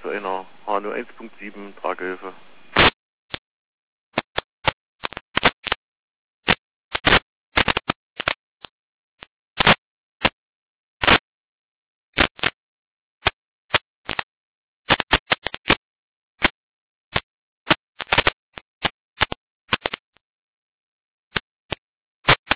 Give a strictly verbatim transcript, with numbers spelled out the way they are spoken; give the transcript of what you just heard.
zu einer H null eins Punkt sieben Tragehilfe.